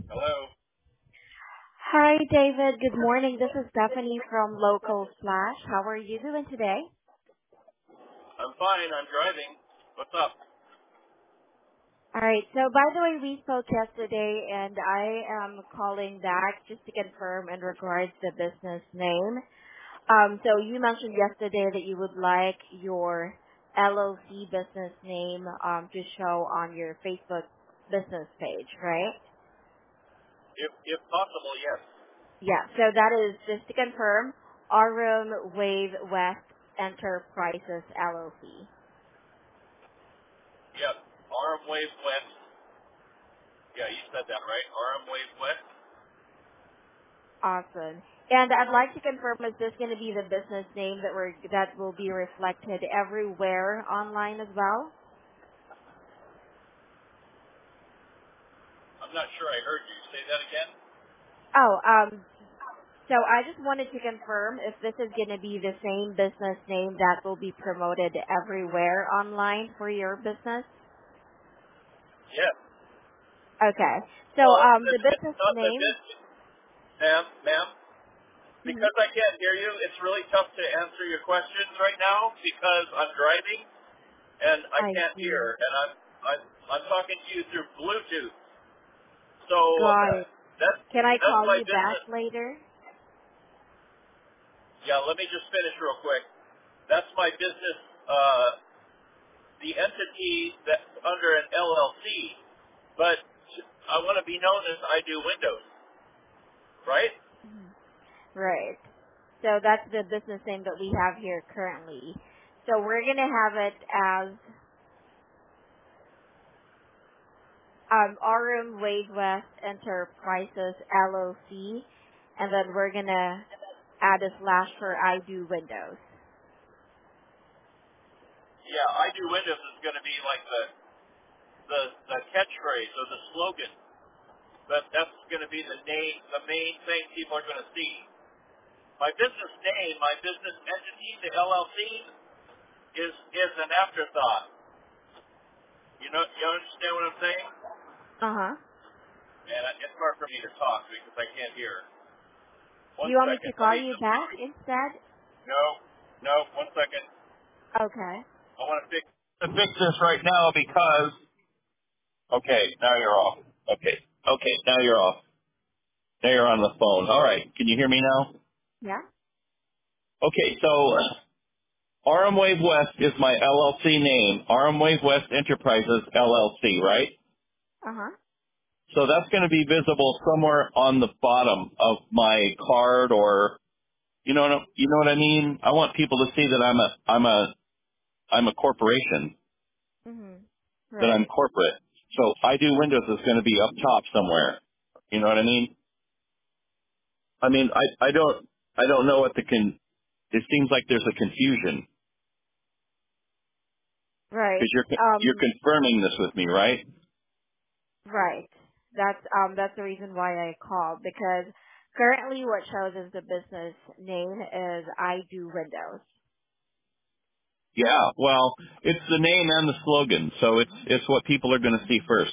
Hello. Hi, David. Good morning. This is Stephanie from Local Flash. How are you doing today? I'm fine. I'm driving. What's up? All right. So, by the way, we spoke yesterday, and I am calling back just to confirm in regards to business name. So you mentioned yesterday that you would like your LLC business name to show on your Facebook business page, right? If possible, yes. Yeah. So that is just to confirm, Aurum Wave West Enterprises LLC. Yep. Arm Wave West. Yeah, you said that right. Arm Wave West. Awesome. And I'd like to confirm, is this going to be the business name that will be reflected everywhere online as well? I'm not sure I heard you. Say that again. Oh, so I just wanted to confirm if this is going to be the same business name that will be promoted everywhere online for your business. Yes. Okay. So Well, the it's business not the name. business, ma'am. Mhm. Because I can't hear you, it's really tough to answer your questions right now because I'm driving and I I can't see. hear, and I'm talking to you through Bluetooth. So Got it. that's Can I that's call my you back business. later? Yeah, let me just finish real quick. That's my business, the entity that's under an LLC, but I want to be known as I do Windows, right? Mhm. Right. So that's the business name that we have here currently. So we're gonna have it as Aurum Wave West Enterprises LLC, and then we're gonna add a slash for I do Windows. Yeah, I do Windows is going to be like the catchphrase or the slogan, but that's going to be the main thing people are going to see. My business name, my business entity, the LLC, is an afterthought. You understand what I'm saying? Uh huh. And it's hard for me to talk because I can't hear. Do One you want me second. to Let call me you just. back instead? No, no. One second. Okay. I want to fix this right now because. Okay, now you're off. Okay, now you're off. Now you're on the phone. All right. Can you hear me now? Yeah. Okay, so RM Wave West is my LLC name. RM Wave West Enterprises LLC, right? Uh huh. So that's going to be visible somewhere on the bottom of my card, or you know what I mean. I want people to see that I'm a corporation, Mhm. that I'm Right. corporate. So I do Windows is going to be up top somewhere. You know what I mean? I don't know what it seems like there's a confusion because Right. you're confirming this with me, right? Right. That's the reason why I called, because currently what shows as the business name is I do Windows. Yeah. Well, it's the name and the slogan, so it's what people are going to see first.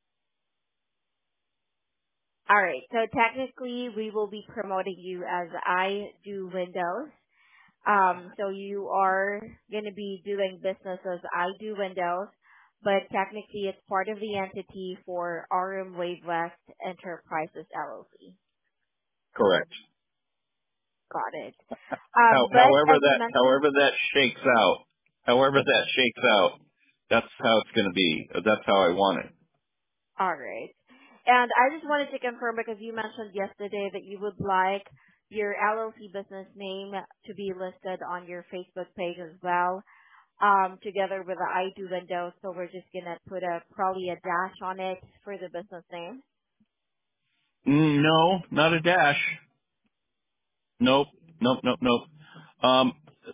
All right. So technically, we will be promoting you as I do Windows. So you are going to be doing business as I do Windows, but technically it's part of the entity for RM Wave West Enterprises LLC. Correct. Got it. But However as you mentioned, however that shakes out, that's how it's going to be. That's how I want it. all right. And I just wanted to confirm, because you mentioned yesterday that you would like your LLC business name to be listed on your Facebook page as well, together with the I do Windows. So we're just gonna put probably a dash on it for the business name. No, not a dash. Nope, nope. Um,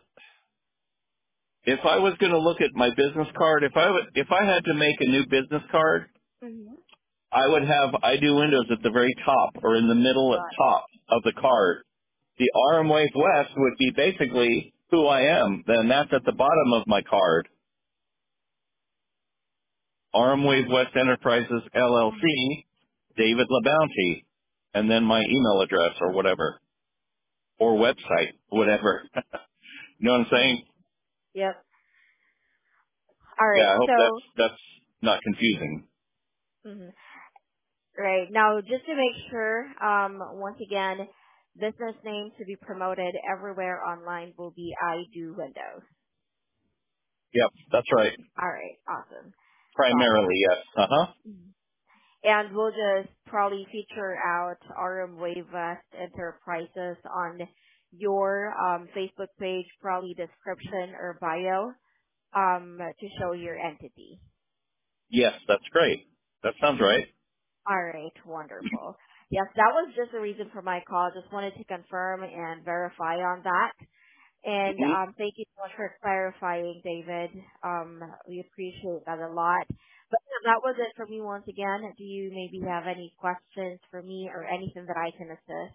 if I was going to look at my business card, if I had to make a new business card, Mm-hmm. I would have I do Windows at the very top or in the middle at Got it. top of the card. The RM Wave West would be basically who I am. Then that's at the bottom of my card. RM Wave West Enterprises Mhm. LLC. David LaBounty, and then my email address or whatever, or website, whatever. You know what I'm Mhm. saying? Yep. All Yeah, right. I hope So, that's not confusing. mhm. Right. Now, just to make sure, once again, business name to be promoted everywhere online will be I Do Windows. Yep, that's right. All right. Awesome. Got Primarily, yes. Uh-huh. it. Mhm. And we'll just probably feature out RM Wave West Enterprises on your Facebook page, probably description or bio, to show your entity. Yes, that's great. That sounds right. All right, wonderful. Yes, that was just the reason for my call. Just wanted to confirm and verify on that. And Hmm. thank you so much for clarifying, David. We appreciate that a lot. But yeah, that was it for me once again. Do you maybe have any questions for me or anything that I can assist?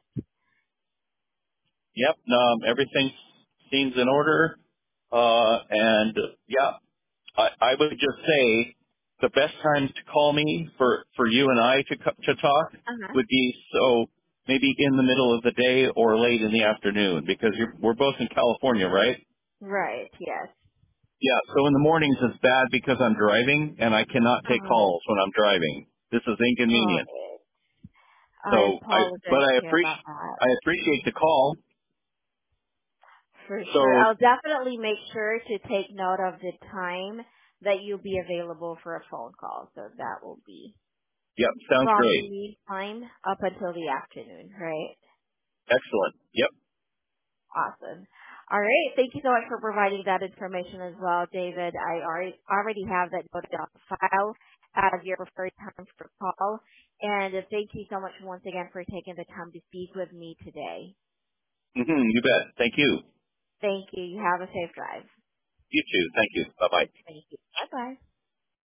Yep, everything seems in order. And yeah, I would just say the best times to call me for you and I to talk Uh-huh. would be so maybe in the middle of the day or late in the afternoon because we're both in California, right? Right, yes. Yeah, so in the mornings it's bad because I'm driving and I cannot take Uh-huh. calls when I'm driving. This is inconvenient. Right. I So but apologize to hear about that. I appreciate the call. For sure. So, I'll definitely make sure to take note of the time that you'll be available for a phone call. So that will be yep, sounds from the great. meantime up until the afternoon, right? Excellent. Yep. Awesome. All right. Thank you so much for providing that information as well, David. I already have that noted on file as your preferred time for call. And thank you so much once again for taking the time to speak with me today. You bet. Thank you. Thank you. You have a safe drive. You too. Thank you. Bye bye. Thank you. Bye-bye.